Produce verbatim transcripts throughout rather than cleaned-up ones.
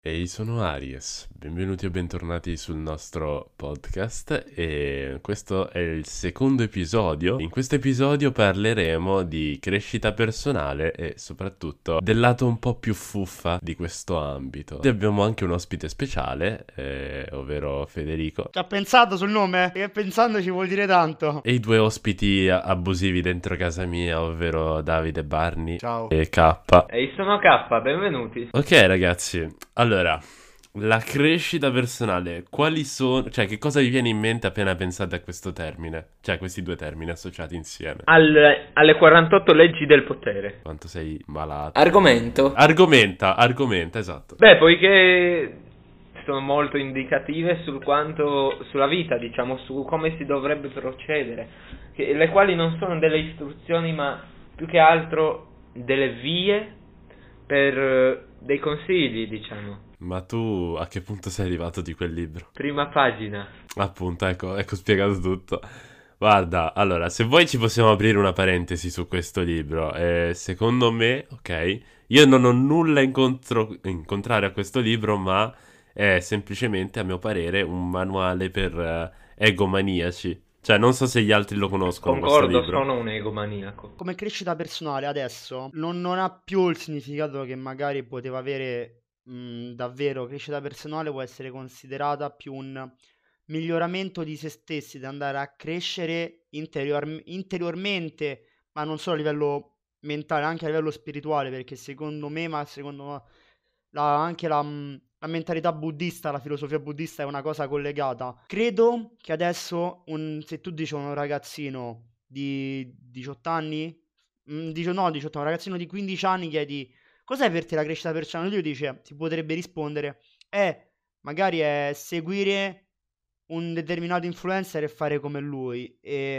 Ehi, sono Aries, benvenuti o bentornati sul nostro podcast e questo è il secondo episodio. In questo episodio parleremo di crescita personale e soprattutto del lato un po' più fuffa di questo ambito. E abbiamo anche un ospite speciale, eh, ovvero Federico. Ci ha pensato sul nome? Che pensando ci vuol dire tanto. E i due ospiti a- abusivi dentro casa mia, ovvero Davide Barni Ciao. e K. Ehi, sono K, benvenuti. Ok ragazzi, allora, la crescita personale, quali sono, cioè che cosa vi viene in mente appena pensate a questo termine? Cioè questi due termini associati insieme. Al- alle quarantotto leggi del potere. Quanto sei malato. Argomento. Argomenta, argomenta, esatto. Beh, poiché sono molto indicative sul quanto, sulla vita, diciamo, su come si dovrebbe procedere, che- le quali non sono delle istruzioni, ma più che altro delle vie per eh, dei consigli, diciamo. Ma tu a che punto sei arrivato di quel libro? Prima pagina. Appunto, ecco, ecco spiegato tutto. Guarda, allora, se vuoi ci possiamo aprire una parentesi su questo libro. Eh, secondo me, ok, io non ho nulla in, contro- in contrario a questo libro, ma è semplicemente, a mio parere, un manuale per eh, egomaniaci. Cioè, non so se gli altri lo conoscono questo Concordo, libro. sono un egomaniaco. Come crescita personale adesso non, non ha più il significato che magari poteva avere mh, davvero. Crescita personale può essere considerata più un miglioramento di se stessi, da andare a crescere interior- interiormente, ma non solo a livello mentale, anche a livello spirituale, perché secondo me, ma secondo la- anche la, mh, la mentalità buddista, la filosofia buddista è una cosa collegata. Credo che adesso, un- se tu dici a un ragazzino di diciotto anni, mm, dice, no, diciotto, un ragazzino di quindici anni, chiedi cos'è per te la crescita personale? Lui dice, ti potrebbe rispondere, eh, magari è seguire un determinato influencer e fare come lui.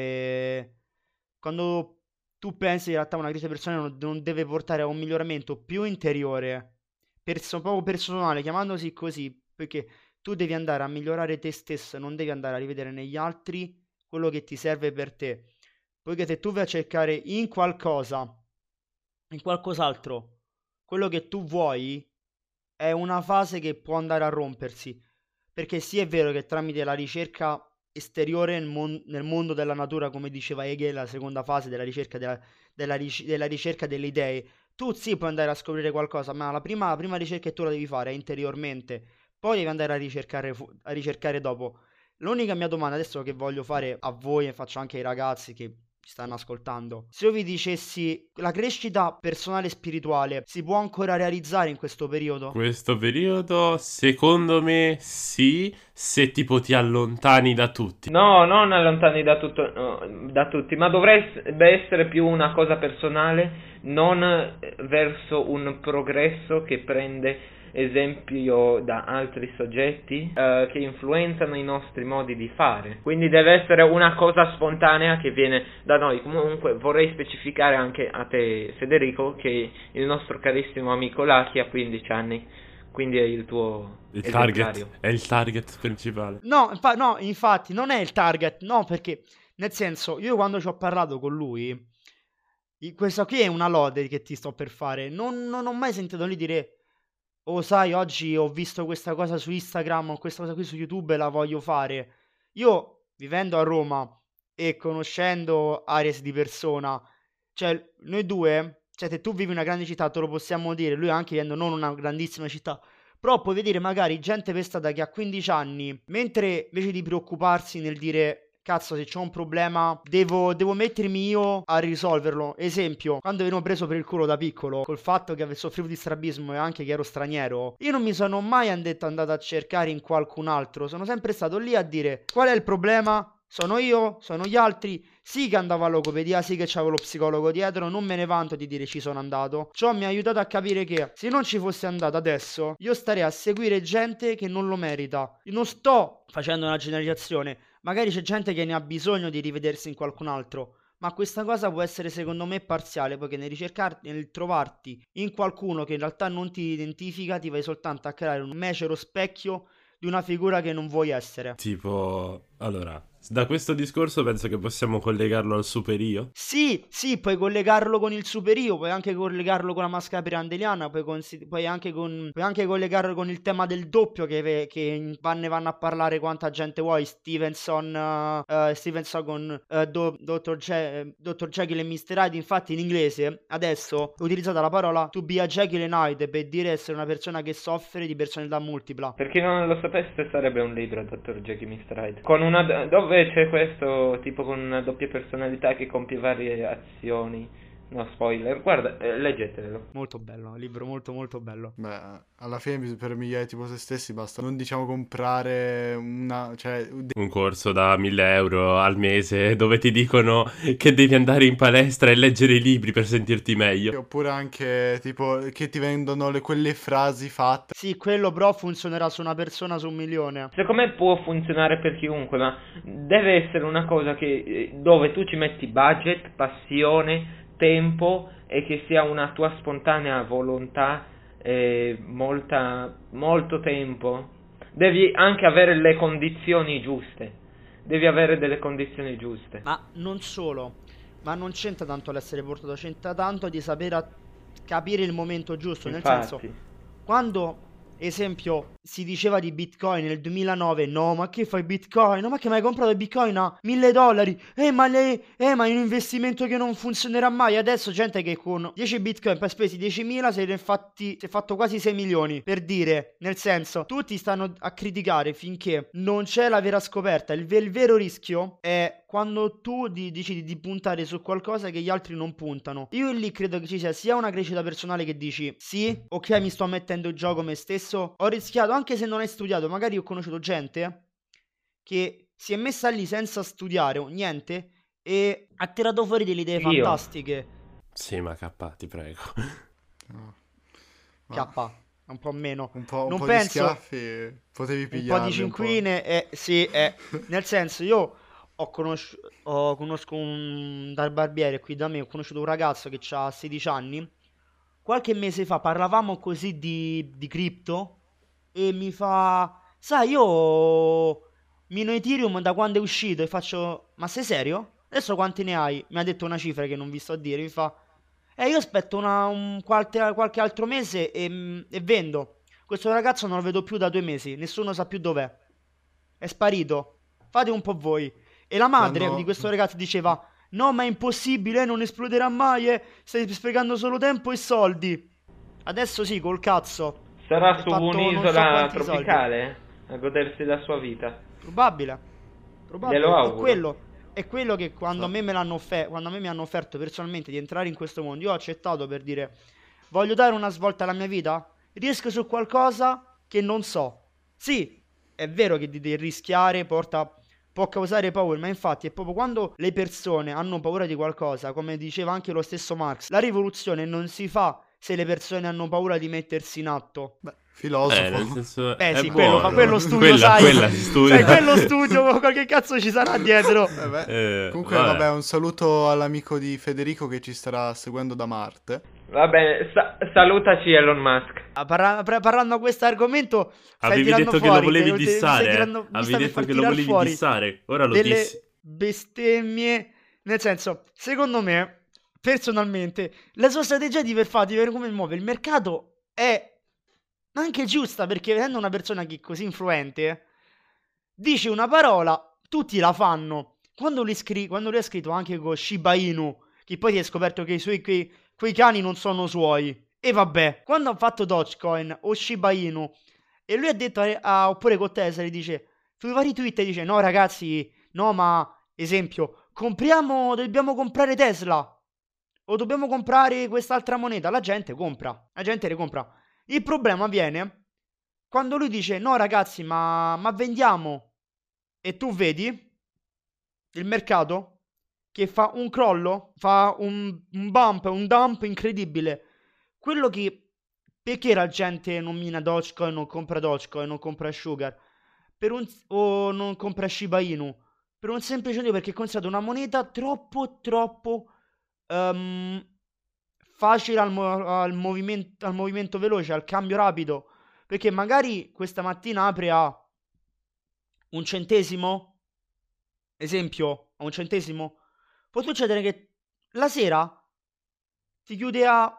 E quando tu pensi in realtà una crescita personale non, non deve portare a un miglioramento più interiore, perso- proprio personale, chiamandosi così, perché tu devi andare a migliorare te stesso, non devi andare a rivedere negli altri quello che ti serve per te. Poiché se tu vai a cercare in qualcosa, in qualcos'altro, quello che tu vuoi, è una fase che può andare a rompersi. Perché sì, è vero che tramite la ricerca esteriore nel, mon- nel mondo della natura, come diceva Hegel, la seconda fase della ricerca, della, della ric- della ricerca delle idee, tu sì puoi andare a scoprire qualcosa, ma la prima, la prima ricerca che tu la devi fare è interiormente, poi devi andare a ricercare, fu- a ricercare dopo. L'unica mia domanda adesso che voglio fare a voi e faccio anche ai ragazzi che ci stanno ascoltando, se io vi dicessi la crescita personale e spirituale si può ancora realizzare in questo periodo? Questo periodo, secondo me, sì, se tipo ti allontani da tutti. No, non allontani da, tutto, no, da tutti, ma dovrebbe essere più una cosa personale, non eh, verso un progresso che prende esempio da altri soggetti eh, che influenzano i nostri modi di fare. Quindi deve essere una cosa spontanea che viene da noi. Comunque vorrei specificare anche a te, Federico, che il nostro carissimo amico Lucky ha quindici anni, quindi è il tuo Il esemplario. target, è il target principale. No, infa- no, infatti non è il target, no, perché nel senso, io quando ci ho parlato con lui, i- questa qui è una lode che ti sto per fare, non, non ho mai sentito lui dire, oh sai, oggi ho visto questa cosa su Instagram o questa cosa qui su YouTube e la voglio fare. Io, vivendo a Roma e conoscendo Ares di persona, cioè noi due, cioè se tu vivi in una grande città te lo possiamo dire, lui anche vivendo non una grandissima città, però puoi vedere magari gente per strada che ha quindici anni, mentre invece di preoccuparsi nel dire cazzo se c'ho un problema devo, devo mettermi io a risolverlo. Esempio, quando venivo preso per il culo da piccolo col fatto che avevo soffrito di strabismo e anche che ero straniero, io non mi sono mai andetto andato a cercare in qualcun altro, sono sempre stato lì a dire qual è il problema? Sono io? Sono gli altri? Sì che andavo a logopedia, sì che c'avevo lo psicologo dietro, non me ne vanto di dire ci sono andato. Ciò mi ha aiutato a capire che se non ci fossi andato adesso, io starei a seguire gente che non lo merita. Io non sto facendo una generalizzazione, magari c'è gente che ne ha bisogno di rivedersi in qualcun altro. Ma questa cosa può essere secondo me parziale, poiché nel ricercarti, nel trovarti in qualcuno che in realtà non ti identifica, ti vai soltanto a creare un becero specchio di una figura che non vuoi essere. Tipo, allora, Da questo discorso penso che possiamo collegarlo al superio. Sì, sì, puoi collegarlo con il superio, puoi anche collegarlo con la maschera pirandeliana, puoi, consi- puoi anche, con- puoi anche collegarlo con il tema del doppio che, ve- che in panne vanno a parlare quanta gente vuoi, Stevenson, eh, eh, Stevenson con eh, Do- dottor Je- eh, dottor Jekyll e mister Hyde. Infatti in inglese adesso è utilizzata la parola to be a Jekyll and Hyde per dire essere una persona che soffre di personalità multipla. Per chi non lo sapesse sarebbe un libro, dottor Jekyll e mister Hyde. Con una, dove c'è questo tipo con una doppia personalità che compie varie azioni. No spoiler, guarda, eh, leggetelo. Molto bello, un libro molto molto bello. Beh, alla fine bis- per migliorare tipo se stessi basta non diciamo comprare una, cioè de- Un corso da mille euro al mese dove ti dicono che devi andare in palestra e leggere i libri per sentirti meglio. oppure anche tipo che ti vendono le, quelle frasi fatte. Sì, quello però funzionerà su una persona su un milione. Secondo me può funzionare per chiunque, ma deve essere una cosa che, eh, dove tu ci metti budget, passione, tempo e che sia una tua spontanea volontà, eh, molta, molto tempo. Devi anche avere le condizioni giuste. Devi avere delle condizioni giuste. Ma non solo, ma non c'entra tanto l'essere portato, c'entra tanto di saper a- capire il momento giusto, nel senso, Infatti, quando, esempio, si diceva di Bitcoin nel duemilanove, no, ma che fai Bitcoin? No, ma che mi hai comprato Bitcoin a mille dollari? Eh, ma lei, eh, ma è un investimento che non funzionerà mai. Adesso gente che con dieci Bitcoin poi spesi diecimila si è fatti, si è fatto quasi sei milioni, per dire, nel senso, tutti stanno a criticare finché non c'è la vera scoperta. Il, ve- il vero rischio è quando tu di- decidi di puntare su qualcosa che gli altri non puntano. Io lì credo che ci sia sia una crescita personale che dici, sì, ok, mi sto mettendo in gioco me stesso, ho rischiato, anche se non hai studiato, magari ho conosciuto gente che si è messa lì senza studiare o niente e ha tirato fuori delle idee Io. fantastiche. Sì, ma K, ti prego. No. K, Ma un po' meno. un po', un non po' penso- di schiaffi potevi Un pigliarli po' di cinquine, eh, sì, eh. Nel senso, io ho conosciuto, conosco un dal barbiere qui da me, ho conosciuto un ragazzo che ha sedici anni. Qualche mese fa parlavamo così di, di cripto e mi fa, sai, io mino Ethereum da quando è uscito e faccio, ma sei serio? Adesso quanti ne hai? Mi ha detto una cifra che non vi sto a dire, mi fa, eh, io aspetto una, un, qualche, qualche altro mese e, e vendo. Questo ragazzo non lo vedo più da due mesi, nessuno sa più dov'è. È sparito. Fate un po' voi. E la madre Quando- di questo ragazzo diceva, no, ma è impossibile, eh, non esploderà mai, eh, stai sprecando solo tempo e soldi. Adesso sì, col cazzo. sarà Hai su fatto non so un'isola quanti soldi. tropicale a godersi la sua vita. Probabile. Probabile. Glielo È auguro. quello. È quello che quando a Sì. me me l'hanno offe- quando a me mi hanno offerto personalmente di entrare in questo mondo, io ho accettato per dire, voglio dare una svolta alla mia vita? Riesco su qualcosa che non so. Sì, è vero che di, di rischiare porta, può causare paura, ma infatti è proprio quando le persone hanno paura di qualcosa, come diceva anche lo stesso Marx, la rivoluzione non si fa se le persone hanno paura di mettersi in atto. Beh, filosofo. Eh, nel senso, Beh è sì, quello, buono. ma quello studio, Quella, sai, quella si studia. sai, quello studio, qualche cazzo ci sarà dietro. Eh beh, Eh, comunque vabbè. vabbè, un saluto all'amico di Federico che ci starà seguendo da Marte. Va bene, sa- salutaci Elon Musk. Ah, parla- par- parlando di questo argomento, stai Avevi tirando detto che fuori, lo volevi te- te- mi stai dissare, eh? tirando- mi Avevi stai per detto far che lo tirar volevi fuori dissare. Ora lo delle dissi. bestemmie. Nel senso, secondo me, personalmente, la sua strategia di per fare, di per come muove il mercato è anche giusta, perché vedendo una persona che è così influente, dice una parola, tutti la fanno. Quando lui, scri- quando lui ha scritto anche con Shiba Inu, che poi si è scoperto che i suoi, quei, quei cani non sono suoi. E vabbè, quando ha fatto Dogecoin o Shiba Inu, e lui ha detto, a- a- oppure con Tesla, gli dice, sui vari tweet dice, no ragazzi, no ma, esempio, compriamo, dobbiamo comprare Tesla, o dobbiamo comprare quest'altra moneta, la gente compra, la gente le compra. Il problema viene quando lui dice, no ragazzi, ma, ma vendiamo, e tu vedi il mercato che fa un crollo, fa un, un bump, un dump incredibile. Quello che, perché la gente non mina Dogecoin, non compra Dogecoin, non compra Sugar, per un, o non compra Shiba Inu, per un semplice motivo, perché è considerata una moneta troppo, troppo ehm, facile al, mo- al movimento, al movimento veloce, al cambio rapido, perché magari questa mattina apre a un centesimo esempio, a un centesimo, può succedere che la sera ti chiude a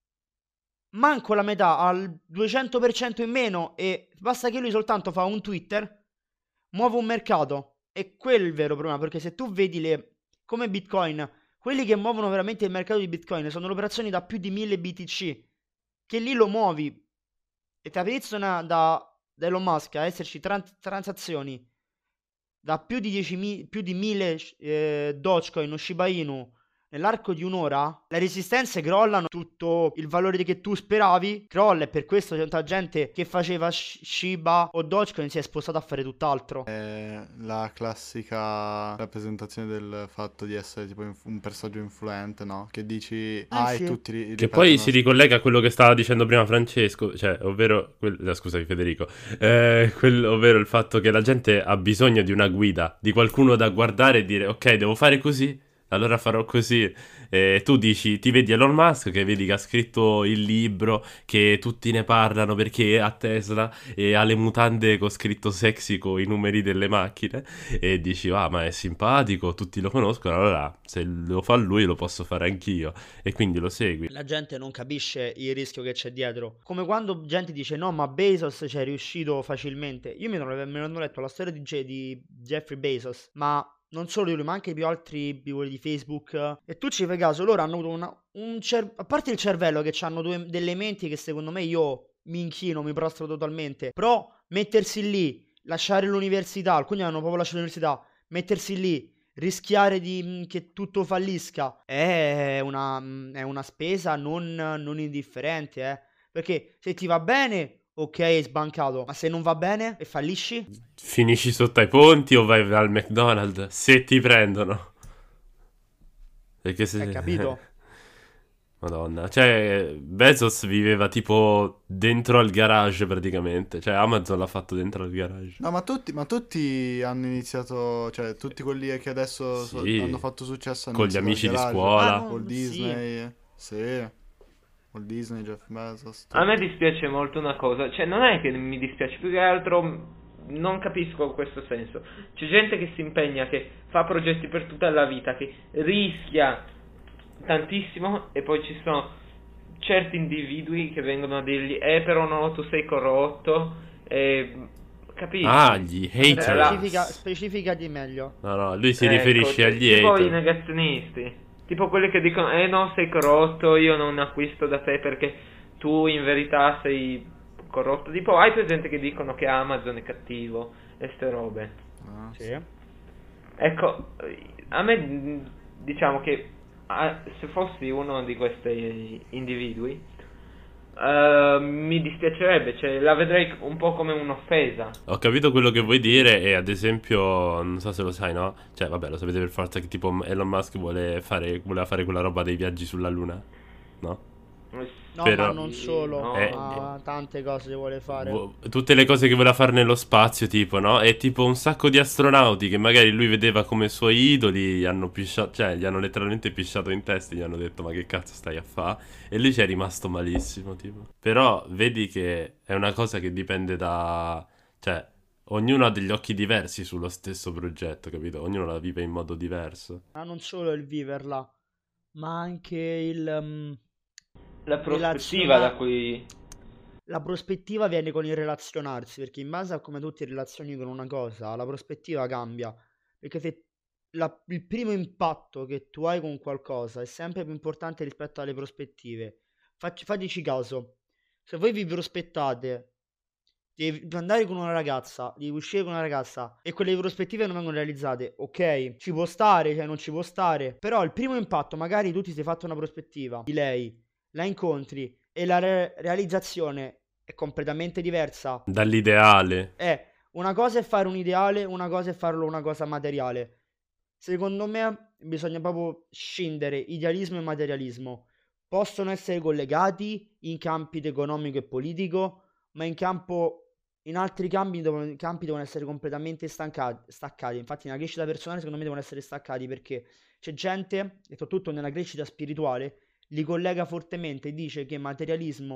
manco la metà, al duecento per cento in meno, e basta che lui soltanto fa un Twitter, muove un mercato. E quello è il vero problema, perché se tu vedi le come Bitcoin, quelli che muovono veramente il mercato di Bitcoin sono le operazioni da più di mille B T C, che lì lo muovi e ti iniziano da, da Elon Musk a esserci tran- transazioni da più di dieci più di mille eh, Dogecoin o Shiba Inu nell'arco di un'ora, le resistenze crollano, tutto il valore che tu speravi crolla, e per questo tanta gente che faceva Sh- Shiba o Dogecoin si è spostata a fare tutt'altro. È la classica rappresentazione del fatto di essere tipo inf- un personaggio influente, no? Che dici, ah, sì. e tutti ri- Che ripetono poi la si st- ricollega a quello che stava dicendo prima Francesco, cioè, ovvero, quel- no, scusami Federico, eh, quel- ovvero il fatto che la gente ha bisogno di una guida, di qualcuno da guardare e dire, ok, devo fare così, allora farò così. E tu dici, ti vedi Elon Musk che vedi che ha scritto il libro, che tutti ne parlano perché ha Tesla e ha le mutande con scritto sexy con i numeri delle macchine, e dici, ah, ma è simpatico, tutti lo conoscono, allora se lo fa lui lo posso fare anch'io, e quindi lo segui. La gente non capisce il rischio che c'è dietro. Come quando gente dice no, ma Bezos ci è riuscito facilmente. Io mi sono, mi sono letto la storia di, J- di Jeffrey Bezos, ma non solo lui, ma anche più altri quelli di Facebook. E tu ci fai caso, loro hanno avuto una, un cer- a parte il cervello, che hanno due, delle menti che secondo me io mi inchino, mi prostro totalmente. Però mettersi lì, lasciare l'università, alcuni hanno proprio lasciato l'università, mettersi lì, rischiare di, che tutto fallisca è una, è una spesa non, non indifferente, eh. Perché se ti va bene, ok, hai sbancato, ma se non va bene e fallisci, Finisci sotto ai ponti o vai al McDonald's se ti prendono. Perché se... hai capito? Madonna, cioè Bezos viveva tipo dentro al garage praticamente, cioè Amazon l'ha fatto dentro al garage. No, ma tutti, ma tutti hanno iniziato, cioè tutti quelli che adesso so- Sì, hanno fatto successo hanno con gli iniziato amici al di garage. scuola. Ah, no, Walt sì. Disney, sì, Walt Disney, Jeff Bezos, A me tutti. dispiace molto una cosa, cioè non è che mi dispiace, più che altro non capisco questo senso. C'è gente che si impegna, che fa progetti per tutta la vita, che rischia tantissimo, e poi ci sono certi individui che vengono a dirgli eh però no, tu sei corrotto, e capisci? Ah, gli La- hater. Specifica, specificati meglio. No, no, lui si Ecco, riferisce t- agli tipo i hater. negazionisti, tipo quelli che dicono eh no, sei corrotto, io non acquisto da te perché tu in verità sei corrotto. Tipo hai presente che dicono che Amazon è cattivo e ste robe. Ah, Sì. Ecco, a me diciamo che ah, se fossi uno di questi individui eh, mi dispiacerebbe, cioè la vedrei un po' come un'offesa. Ho capito quello che vuoi dire, e ad esempio, non so se lo sai, no? Cioè, vabbè, lo sapete per forza che tipo Elon Musk vuole fare, voleva fare quella roba dei viaggi sulla Luna, no? No, Però- ma non solo, No, Eh, ma tante cose vuole fare. Vo- tutte le cose che voleva fare nello spazio, tipo, no? E tipo un sacco di astronauti che magari lui vedeva come suoi idoli, gli hanno pisciato, cioè gli hanno letteralmente pisciato in testa e gli hanno detto ma che cazzo stai a fa'? E lui ci è rimasto malissimo, tipo. Però vedi che è una cosa che dipende da... cioè, ognuno ha degli occhi diversi sullo stesso progetto, capito? Ognuno la vive in modo diverso. Ma non solo il viverla, ma anche il... mm, La prospettiva relaziona- da cui la prospettiva viene con il relazionarsi, perché in base a come tu ti relazioni con una cosa, la prospettiva cambia. Perché se la- il primo impatto che tu hai con qualcosa è sempre più importante rispetto alle prospettive. Facci, fateci caso, se voi vi prospettate di di andare con una ragazza, di uscire con una ragazza, e quelle prospettive non vengono realizzate, ok, ci può stare, cioè non ci può stare, però il primo impatto, magari tu ti sei fatto una prospettiva di lei, la incontri e la re- realizzazione è completamente diversa. Dall'ideale. È una cosa è fare un ideale, una cosa è farlo una cosa materiale. Secondo me bisogna proprio scindere idealismo e materialismo. Possono essere collegati in campi di economico e politico, ma in campo in altri campi, devono, campi devono essere completamente stancati, staccati. Infatti nella crescita personale secondo me devono essere staccati, perché c'è gente, e soprattutto nella crescita spirituale, li collega fortemente e dice che materialismo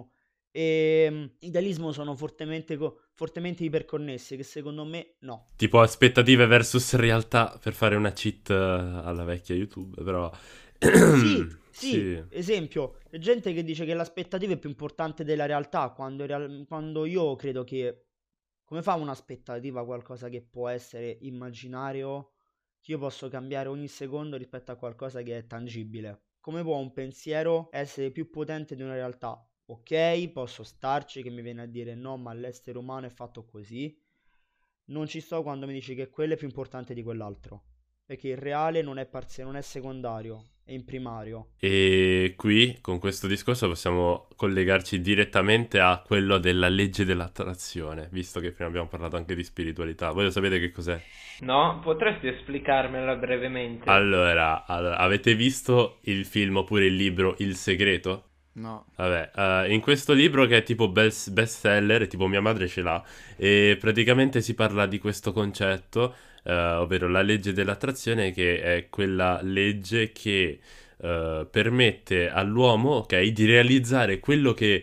e mm, idealismo sono fortemente, co- fortemente iperconnessi, che secondo me no. Tipo aspettative versus realtà, per fare una cheat eh, alla vecchia YouTube, però... Sì, sì, Sì. esempio, c'è gente che dice che l'aspettativa è più importante della realtà, quando, in real- quando io credo che come fa un'aspettativa qualcosa che può essere immaginario, che io posso cambiare ogni secondo rispetto a qualcosa che è tangibile? Come può un pensiero essere più potente di una realtà? Ok, posso starci che mi viene a dire no, ma l'essere umano è fatto così. Non ci sto quando mi dici che quello è più importante di quell'altro. Perché il reale non è parziale, non è secondario, è in primario. E qui, con questo discorso, possiamo collegarci direttamente a quello della legge dell'attrazione, visto che prima abbiamo parlato anche di spiritualità. Voi lo sapete che cos'è? No? Potresti esplicarmela brevemente? Allora, allora, avete visto il film oppure il libro Il Segreto? No. Vabbè, eh, in questo libro che è tipo best bestseller, tipo mia madre ce l'ha, e praticamente si parla di questo concetto, eh, ovvero la legge dell'attrazione, che è quella legge che eh, permette all'uomo, ok, di realizzare quello che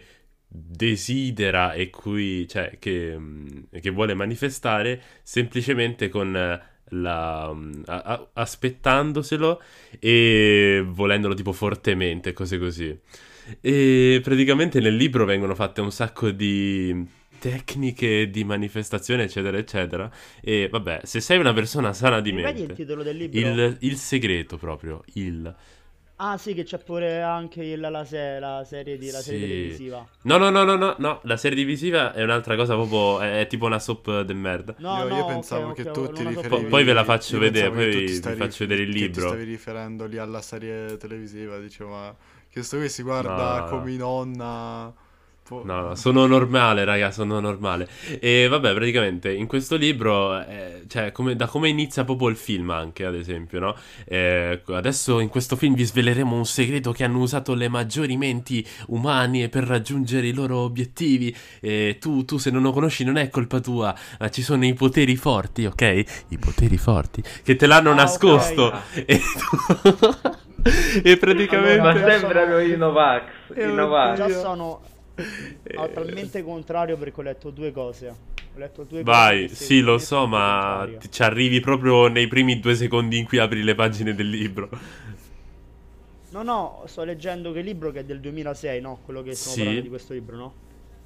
desidera e cui, cioè, che, mm, che vuole manifestare semplicemente con eh, la, mm, a- a- aspettandoselo e volendolo tipo fortemente, cose così. E praticamente nel libro vengono fatte un sacco di tecniche di manifestazione, eccetera, eccetera. E vabbè, se sei una persona sana di Mi ripeti il mente, titolo del libro? il, il segreto proprio, il... Ah sì, che c'è pure anche il- la, se- la serie di, la serie Sì. televisiva. No, no, no, no, no, no, la serie divisiva è un'altra cosa proprio, è, è tipo una soap de merda. No, Io, no, io ok, pensavo ok, che ok, tu ti non la so Po- riferivi... poi ve la faccio io vedere, pensavo che tu poi ti vi stavi- faccio vedere il che ti libro. stavi riferendo lì alla serie televisiva, dicevo, ma questo qui si guarda No. come nonna... po- No, no, sono normale, raga, sono normale. E vabbè, praticamente in questo libro, eh, cioè, come- da come inizia proprio il film anche, ad esempio, no? Eh, adesso in questo film vi sveleremo un segreto che hanno usato le maggiori menti umane per raggiungere i loro obiettivi. E tu, tu se non lo conosci non è colpa tua, ma ci sono i poteri forti, ok? I poteri forti che te l'hanno Ah, nascosto. ok. E tu... e praticamente... Ma Allora, sembrano i Novax. Eh, I Novax. Già Io- sono Eh, ho talmente contrario perché ho letto due cose. Ho letto due cose Vai, che sì, lo secondo me so, sono ma contrarie. ti- ci arrivi proprio nei primi due secondi in cui apri le pagine del libro. No, no, sto leggendo che libro che è del duemilasei, no? Quello che stiamo Sì. parlando di questo libro, no?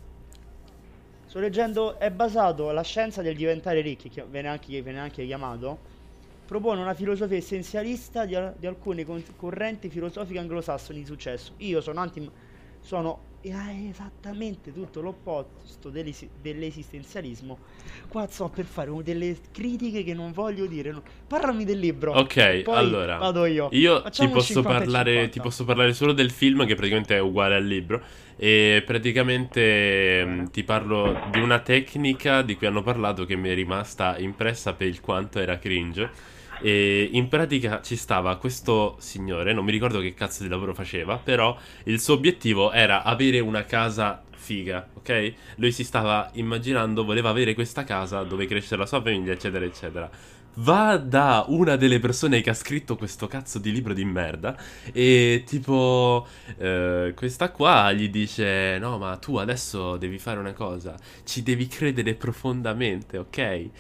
Sto leggendo, è basato, la scienza del diventare ricchi, che viene anche, viene anche chiamato, propone una filosofia essenzialista di, al- di alcune con- correnti filosofiche anglosassoni di successo. Io sono anti... sono eh, esattamente tutto l'opposto dell'esi- dell'esistenzialismo. Qua sto per fare un- delle critiche che non voglio dire. no. Parlami del libro. Ok, poi allora, vado io. io ti Facciamo un posso cinquanta e parlare, cinquanta. ti posso parlare solo del film, che praticamente è uguale al libro. E praticamente Bene. mh, ti parlo di una tecnica di cui hanno parlato che mi è rimasta impressa per il quanto era cringe. E in pratica ci stava questo signore, non mi ricordo che cazzo di lavoro faceva, però il suo obiettivo era avere una casa figa, ok? Lui si stava immaginando, voleva avere questa casa dove crescere la sua famiglia, eccetera, eccetera. Va da una delle persone che ha scritto questo cazzo di libro di merda e tipo eh, questa qua gli dice no, ma tu adesso devi fare una cosa, ci devi credere profondamente, ok? E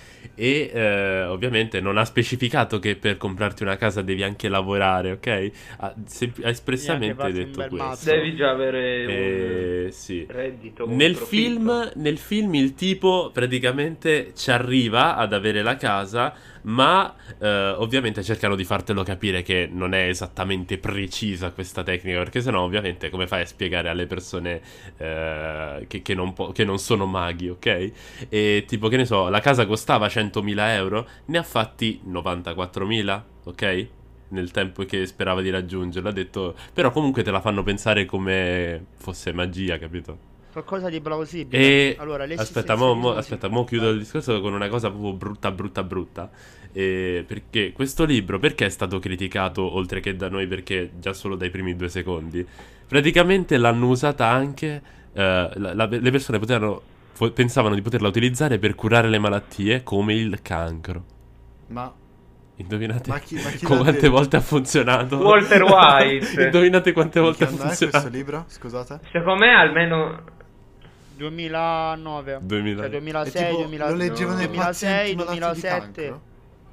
eh, ovviamente non ha specificato che per comprarti una casa devi anche lavorare, ok? Ha, sem- ha espressamente farti un detto bel questo. mazzo. Devi già avere Eh, sì. un reddito. un Nel profitto. film, nel film il tipo praticamente ci arriva ad avere la casa, ma eh, ovviamente cercano di fartelo capire che non è esattamente precisa questa tecnica, perché sennò ovviamente come fai a spiegare alle persone eh, che, che non po- che non sono maghi, ok? E tipo che ne so, la casa costava centomila euro, ne ha fatti novantaquattromila, ok? Nel tempo che sperava di raggiungerlo, ha detto, però comunque te la fanno pensare come fosse magia, capito? Qualcosa di plausibile. E Allora, aspetta, mo, mo- l'esistenzialismo aspetta, sì. mo chiudo il discorso con una cosa proprio brutta, brutta, brutta. Eh, perché questo libro, perché è stato criticato oltre che da noi? Perché già solo dai primi due secondi, praticamente l'hanno usata anche. eh, la- la- le persone potevano, fo- pensavano di poterla utilizzare per curare le malattie come il cancro. Ma, Indovinate ma chi, ma chi l'ha quante detto? volte ha funzionato? Walter White. Indovinate quante Di volte che ha anno è funzionato? questo libro? Scusate. Secondo me almeno duemilanove, duemila. cioè E duemilasei, tipo, duemila lo leggevano i duemilasei, pazienti malati di duemilasette. cancro?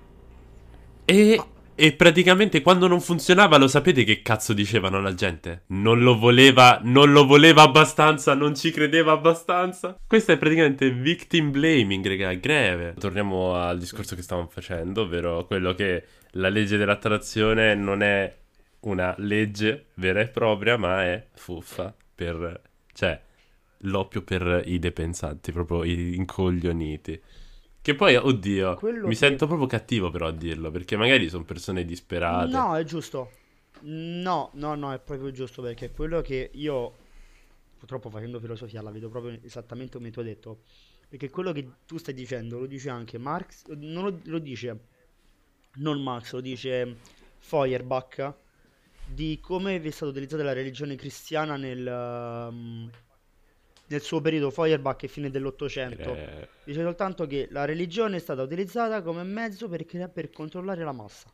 E, e praticamente quando non funzionava, lo sapete che cazzo dicevano la gente? Non lo voleva, non lo voleva abbastanza, non ci credeva abbastanza. Questo è praticamente victim blaming, raga, greve. Torniamo al discorso che stavamo facendo, ovvero quello che la legge dell'attrazione non è una legge vera e propria, ma è fuffa per, cioè, l'oppio per i depensanti, proprio i incoglioniti. Che poi, oddio, Quello mi che- sento proprio cattivo però a dirlo, perché magari sono persone disperate. No, è giusto. No, no, no, è proprio giusto perché quello che io, purtroppo facendo filosofia, la vedo proprio esattamente come tu hai detto. Perché quello che tu stai dicendo lo dice anche Marx, non lo, lo dice non Marx, lo dice Feuerbach, di come è stata utilizzata la religione cristiana nel, um, nel suo periodo. Feuerbach è fine dell'Ottocento. Eh, Dice soltanto che la religione è stata utilizzata come mezzo per, crea- per controllare la massa.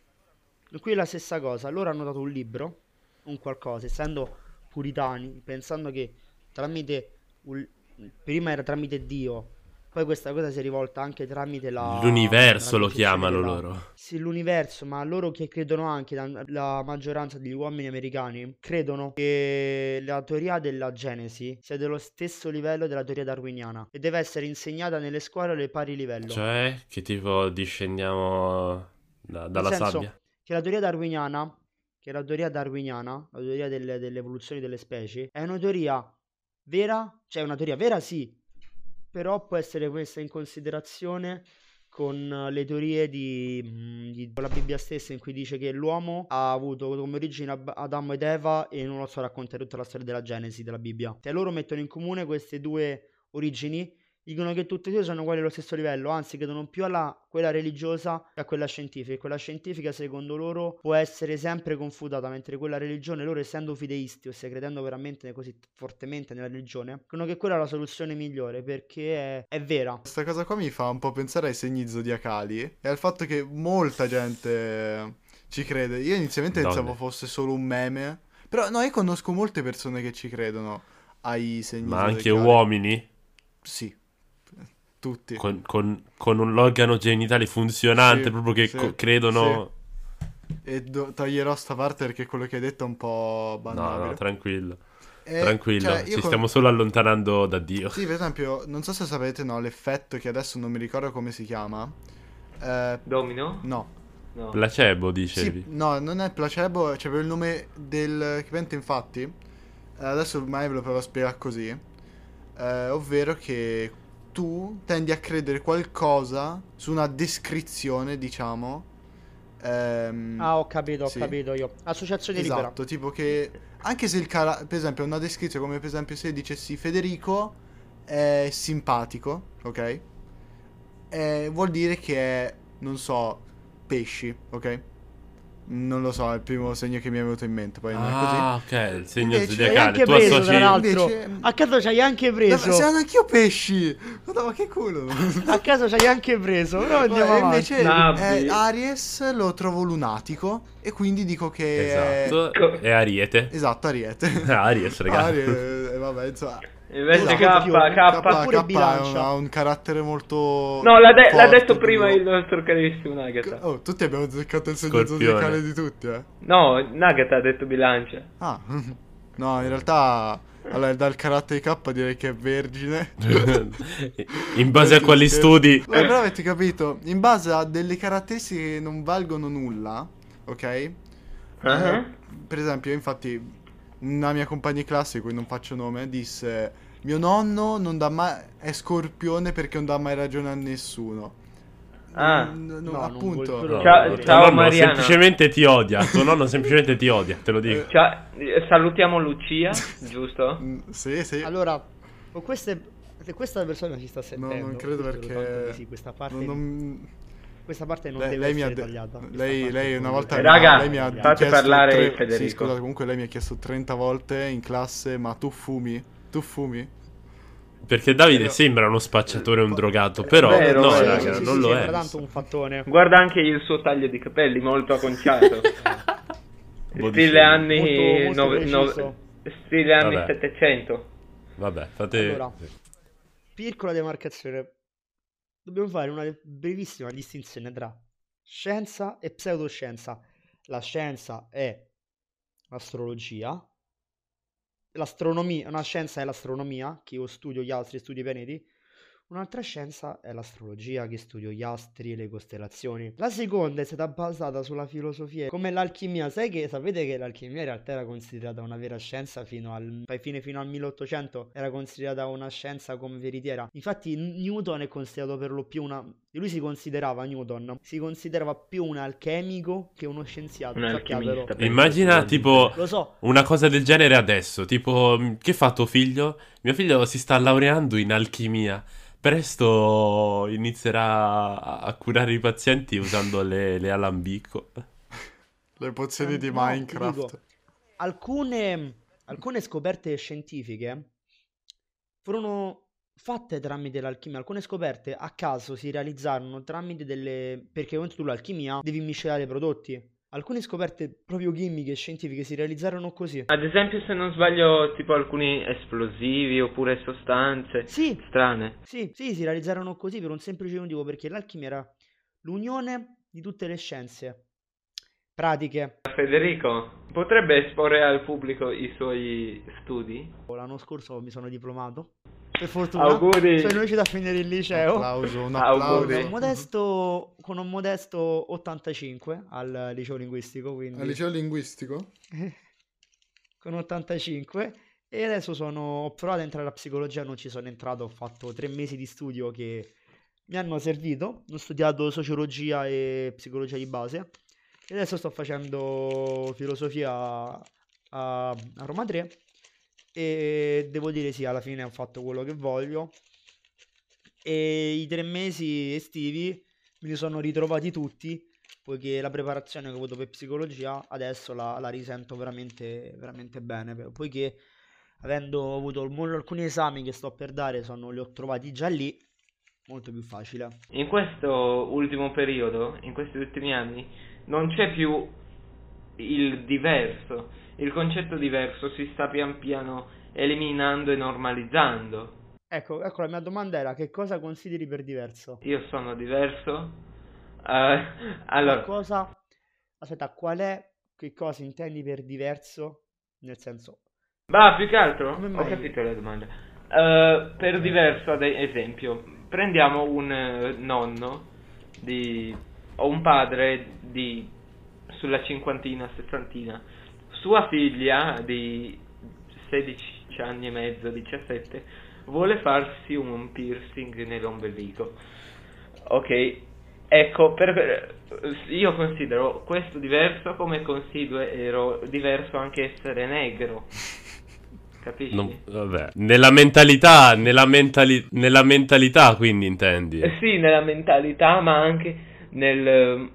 Qui è la stessa cosa. Loro hanno dato un libro, un qualcosa, essendo puritani, pensando che tramite un- prima era tramite Dio, poi questa cosa si è rivolta anche tramite la l'universo la lo concezione chiamano della- loro. Sì, l'universo, ma loro che credono anche, la, la maggioranza degli uomini americani, credono che la teoria della Genesi sia dello stesso livello della teoria darwiniana e deve essere insegnata nelle scuole alle pari livello. Cioè, che tipo discendiamo da- Nel dalla senso sabbia? che la teoria darwiniana, che la teoria darwiniana, la teoria delle, dell'evoluzione delle specie, è una teoria vera, cioè una teoria vera sì, però può essere messa in considerazione con eh, le teorie di, mm, di- con la Bibbia stessa, in cui dice che l'uomo ha avuto come origine Ab- Adamo ed Eva, e non lo so raccontare tutta la storia della Genesi della Bibbia. Se loro mettono in comune queste due origini, dicono che tutte e due sono uguali allo stesso livello, anzi credono più alla quella religiosa che a quella scientifica. E quella scientifica, secondo loro, può essere sempre confutata, mentre quella religione, loro essendo fideisti, ossia credendo veramente così fortemente nella religione, credono che quella è la soluzione migliore perché è, è vera. Questa cosa qua mi fa un po' pensare ai segni zodiacali e al fatto che molta gente ci crede. Io inizialmente Donne. pensavo fosse solo un meme, però no, io conosco molte persone che ci credono ai segni Ma anche zodiacali. uomini Sì, tutti. con, con- con un organo genitale funzionante, Sì, proprio che sì, co- credono... E do- toglierò sta parte perché quello che hai detto è un po' No, bannabile. no, tranquillo. E, Tranquillo, cioè, io ci con- stiamo solo allontanando da Dio. Sì, per esempio, non so se sapete, no, l'effetto che adesso non mi ricordo come si chiama. Eh, Domino? no. No. Placebo, Sì, dicevi. no, non è placebo, c'è proprio il nome del cliente, infatti. Eh, adesso ormai ve lo provo a spiegare così. Eh, ovvero che tu tendi a credere qualcosa su una descrizione, diciamo. ehm, Ah, ho capito, ho sì. capito io. Associazione libera. Esatto, tipo che anche se il cara, per esempio, una descrizione come per esempio se dicessi Federico è simpatico, ok? Eh, vuol dire che è, non so, pesci, ok? Non lo so, è il primo segno che mi è venuto in mente, poi non è così. Ah, ok, il segno Invece- L'hai zodiacale. anche Tu preso, associ... tra l'altro. Invece- A caso c'hai anche No, preso. ma siamo anch'io pesci! Madonna, ma che culo! A caso c'hai anche preso. Però andiamo Vabbè, avanti. invece Nabbi. eh, Aries lo trovo lunatico e quindi dico che è... Esatto, Co- è Ariete. Esatto, Ariete. Ah, Aries, ragazzi. Aries, eh, vabbè, insomma... Invece Esatto. K, K, K. Oppure K ha bilancia. ha un carattere molto... No, l'ha, de- l'ha forte, detto prima duro. il nostro carissimo Nagata. Oh, tutti abbiamo azzeccato il segno Scorpione. zodiacale di tutti, eh. No, Nagata ha detto bilancia. Ah, no, in realtà... Allora, dal carattere di K direi che è vergine. In base a quali studi? Beh, però avete capito, in base a delle caratteristiche che non valgono nulla, ok? Ah. Eh, per esempio, infatti, una mia compagna di classe, di cui non faccio nome, disse: mio nonno non dà mai è scorpione perché non dà mai ragione a nessuno. Ah. N- n- No, non appunto. vuol- quello- Ciao- Tuo ciao, nonno Mariana. semplicemente ti odia. Tuo nonno semplicemente ti odia, te lo dico. Ciao, eh, salutiamo Lucia, giusto? Mm, sì, sì. Allora, con queste, se questa persona ci sta No, sentendo, non credo io spero tanto perché... di sì, questa parte, non- non- questa parte non Lei, deve lei mi ha essere de- tagliata. Questa lei, parte lei non una deve volta essere Raga, lei mi ha fate chiesto parlare tre- Federico. Sì, scusate, comunque lei mi ha chiesto trenta volte in classe: ma tu fumi? Tu fumi? Perché Davide Però- sembra uno spacciatore o un drogato, però Vero, no, vero. raga, Sì, sì, non sì, lo sembra è. tanto un fattone. Guarda anche il suo taglio di capelli, molto acconciato. Body Stile shaming. anni Molto- molto nove- preciso. nove- stile anni Vabbè. settecento. Vabbè, fate... Allora, piccola demarcazione. Dobbiamo fare una brevissima distinzione tra scienza e pseudoscienza. La scienza è l'astrologia, l'astronomia, una scienza è l'astronomia, che io studio gli astri, studio i pianeti. Un'altra scienza è l'astrologia, che studio gli astri e le costellazioni. La seconda è stata basata sulla filosofia, come l'alchimia. Sai che sapete che l'alchimia in realtà era considerata una vera scienza fino al, fine, fino al milleottocento, era considerata una scienza come veritiera. Infatti Newton è considerato per lo più una... Lui si considerava, Newton, si considerava più un alchemico che uno scienziato. Un Sappia, alchimista. però. penso Immagina sia- tipo Lo so, una cosa del genere adesso, tipo, mh, che fa tuo figlio? Mio figlio si sta laureando in alchimia. Presto inizierà a, a curare i pazienti usando le, le alambico. Le pozioni di no, ti Minecraft. dico, alcune, alcune scoperte scientifiche furono fatte tramite l'alchimia. Alcune scoperte a caso si realizzarono tramite delle... perché quando tu l'alchimia devi miscelare prodotti. Alcune scoperte proprio chimiche e scientifiche si realizzarono così. Ad esempio, se non sbaglio, tipo alcuni esplosivi oppure sostanze Sì, strane. sì, sì, si realizzarono così per un semplice motivo, perché l'alchimia era l'unione di tutte le scienze pratiche. Federico, potrebbe esporre al pubblico i suoi studi? L'anno scorso mi sono diplomato. Per fortuna Auguri! sono riuscito a finire il Un liceo. applauso, un Auguri. Con applauso. un modesto, con un modesto ottantacinque al liceo linguistico, quindi Al liceo linguistico? con ottantacinque. E adesso sono, ho provato ad entrare a psicologia, non ci sono entrato, ho fatto tre mesi di studio che mi hanno servito. Ho studiato sociologia e psicologia di base e adesso sto facendo filosofia a, a Roma tre e devo dire sì, alla fine ho fatto quello che voglio. E i tre mesi estivi me li sono ritrovati tutti, poiché la preparazione che ho avuto per psicologia adesso la, la risento veramente, veramente bene, per- poiché avendo avuto mo- alcuni esami che sto per dare, sono, li ho trovati già lì, molto più facile. In questo ultimo periodo, in questi ultimi anni, non c'è più il diverso. Il concetto diverso si sta pian piano eliminando e normalizzando. Ecco, ecco, la mia domanda era: che cosa consideri per diverso? Io sono diverso. Eh, allora, Qualcosa... Aspetta, qual è, che cosa intendi per diverso? Nel senso, ma più che altro, come ho mai? capito la domanda. Eh, per diverso, ad esempio, prendiamo un eh, nonno di, o un padre di sulla cinquantina, sessantina, sua figlia di sedici anni e mezzo, diciassette, vuole farsi un piercing nell'ombelico. Ok, ecco, per, per- io considero questo diverso come considero diverso anche essere negro. Capisci? Non- vabbè. Nella mentalità, nella, mentali- nella mentalità, quindi intendi. Eh sì, nella mentalità, ma anche nel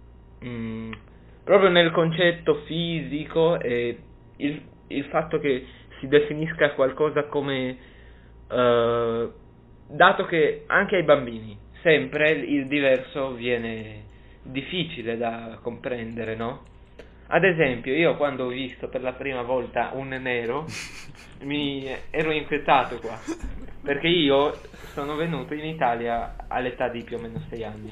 mm, proprio nel concetto fisico e il, il fatto che si definisca qualcosa come eh, dato che anche ai bambini sempre il diverso viene difficile da comprendere, no? Ad esempio, io quando ho visto per la prima volta un nero mi ero inquietato qua, perché io sono venuto in Italia all'età di più o meno sei anni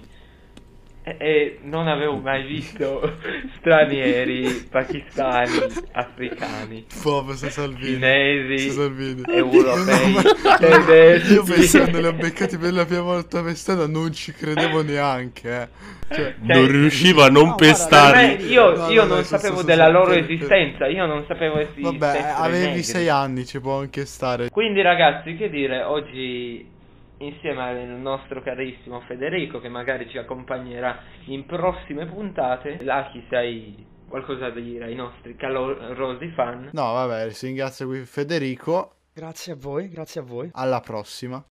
e, e non avevo mai visto stranieri, pakistani, africani, Povero Salvini. cinesi, Salvini. europei, Io non- tedeschi. Io pensando li ho beccati per la prima volta per strada non ci credevo neanche, eh. Cioè, Non riuscivo a non No, guarda, Per pestarli. me, io, No, io no, non no, sapevo sto- della sto- loro per- per- esistenza, io non sapevo esistessero vabbè, i avevi negri. sei anni, ci può anche stare. Quindi ragazzi, che dire, oggi insieme al nostro carissimo Federico, che magari ci accompagnerà in prossime puntate, Lucky, se hai qualcosa da dire ai nostri calorosi fan? No, vabbè, ringrazio qui Federico. grazie a voi, grazie a voi. Alla prossima.